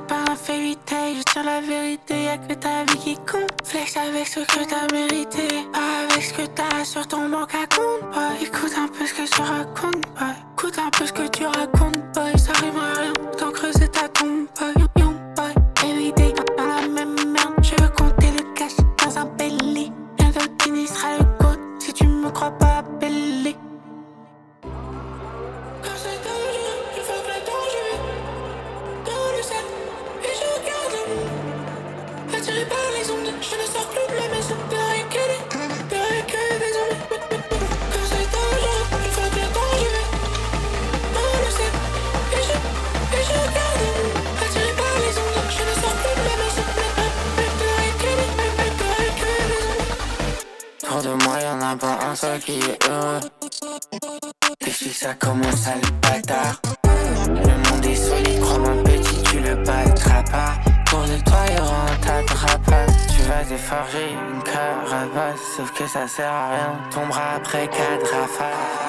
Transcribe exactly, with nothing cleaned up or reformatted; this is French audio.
pas inférité, je tire la vérité, y'a que ta vie qui compte. Flex avec ce que t'as mérité, pas avec ce que t'as sur ton banque à compte, boy. Écoute un peu ce que tu racontes, boy. Écoute un peu ce que tu racontes, boy. Ça rime à rien, autant creuser ta tombe, boy. Young boy, everyday dans la même merde. Je veux compter le cash dans un belly. Bientôt le Kenny sera le goat, si tu me crois pas, appelle-les. Quand c'est dangereux, je veux que le danger dans le sel, et je regarde le monde. Attiré par les ondes, je ne sors plus de la maison. Derrière que des, derrière que des ondes. Quand c'est dangereux, je veux que le danger dans le sel, et je, et je regarde le monde. Attiré par les ondes, je ne sors plus de la maison. Derrière que des, derrière que des ondes. Autour de moi y'en a pas un seul qui est heureux. Et si ça commence à le bâtard. Le monde est solide, crois mon petit, tu le battras pas. Pour de toi y'aura un tas de rapaces. Tu vas te forger une carapace, sauf que ça sert à rien, tombera après quatre rafales.